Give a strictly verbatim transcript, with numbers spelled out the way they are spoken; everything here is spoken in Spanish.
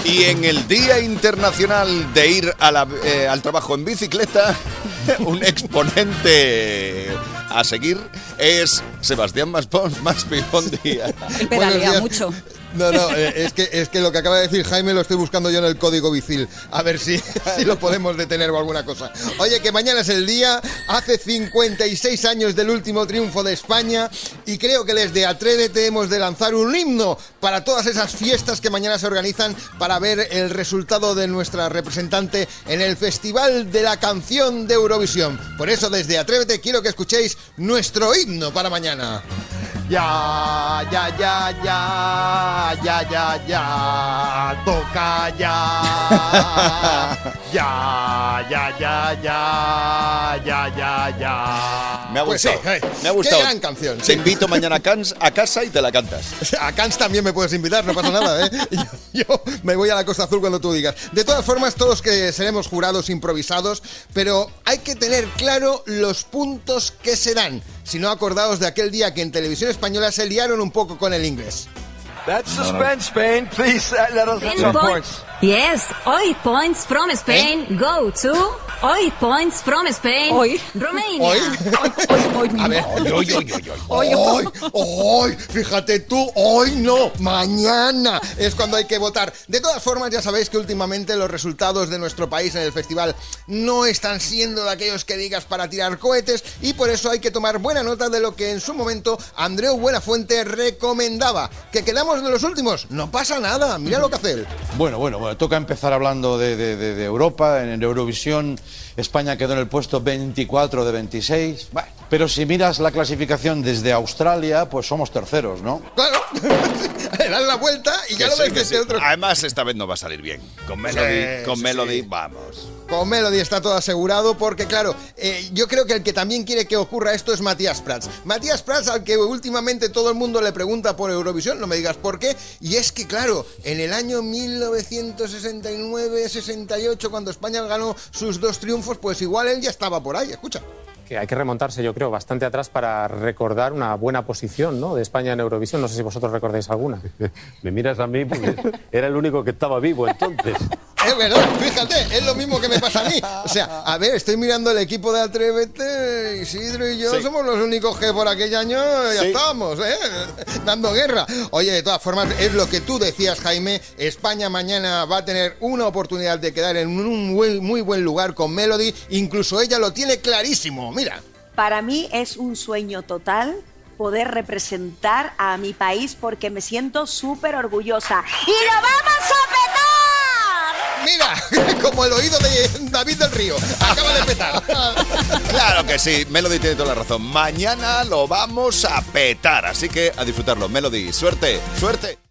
Y en el Día Internacional de ir a la, eh, al trabajo en bicicleta, un exponente a seguir es Sebastián Maspons. Maspi, buen día. Él pedalea mucho. No, no, es que, es que lo que acaba de decir Jaime lo estoy buscando yo en el código Bicil. A ver si, si lo podemos detener o alguna cosa. Oye, que mañana es el día, hace cincuenta y seis años del último triunfo de España y creo que desde Atrévete hemos de lanzar un himno para todas esas fiestas que mañana se organizan para ver el resultado de nuestra representante en el Festival de la Canción de Eurovisión. Por eso desde Atrévete quiero que escuchéis nuestro himno para mañana. Ya, ya, ya, ya, ya, ya, ya, toca ya, ya, ya, ya, ya, ya, ya, ya. Me ha Pues gustado, sí, eh, me ha gustado. Qué gran canción. Te Sí. invito mañana a, Cans, a casa y te la cantas. A Cans también me puedes invitar, no pasa nada, ¿eh? Yo, yo me voy a la Costa Azul cuando tú digas. De todas formas, todos que seremos jurados improvisados, pero hay que tener claro los puntos que se dan. Si no, acordaos de aquel día que en Televisión Española se liaron un poco con el inglés. That's suspense, Spain. Please uh, let us have some points. Yes, eight points from Spain ¿Eh? go to eight points from Spain, Hoy. Romania. Hoy, Hoy, hoy, a ver, Hoy, hoy, hoy, hoy, hoy. hoy, hoy, fíjate tú, hoy no, mañana es cuando hay que votar. De todas formas, ya sabéis que últimamente los resultados de nuestro país en el festival no están siendo de aquellos que digas para tirar cohetes y por eso hay que tomar buena nota de lo que en su momento Andreu Buenafuente recomendaba. ¿Que quedamos de los últimos? No pasa nada, mira lo que hace él. Bueno, bueno, bueno, toca empezar hablando de, de, de, de Europa. En Eurovisión España quedó en el puesto veinticuatro de veintiséis. Bueno, pero si miras la clasificación desde Australia, pues somos terceros, ¿no? Claro, le dan la vuelta y Que ya lo sí, ves que desde sí. otro. Además, esta vez no va a salir bien. Con Melody, Sí, con sí, Melody, sí. vamos. Con Melody está todo asegurado porque, claro, eh, yo creo que el que también quiere que ocurra esto es Matías Prats. Matías Prats, al que últimamente todo el mundo le pregunta por Eurovisión, no me digas por qué, y es que, claro, en el año mil novecientos sesenta y nueve sesenta y ocho, cuando España ganó sus dos triunfos, pues igual él ya estaba por ahí, escucha. Que hay que remontarse, yo creo, bastante atrás para recordar una buena posición, ¿no?, de España en Eurovisión. No sé si vosotros recordáis alguna. Me miras a mí porque era el único que estaba vivo entonces. Es verdad, fíjate, es lo mismo que me pasa a mí. O sea, a ver, estoy mirando el equipo de Atrévete, Isidro y yo Sí. somos los únicos que por aquel año ya Sí. estábamos, ¿eh? Dando guerra. Oye, de todas formas, es lo que tú decías, Jaime, España mañana va a tener una oportunidad de quedar en un muy, muy buen lugar con Melody, incluso ella lo tiene clarísimo, mira. Para mí es un sueño total poder representar a mi país porque me siento súper orgullosa. ¡Y lo vamos a petar! Mira, como el oído de David del Río, acaba de petar. Claro que sí, Melody tiene toda la razón. Mañana lo vamos a petar, así que a disfrutarlo. Melody, suerte, suerte.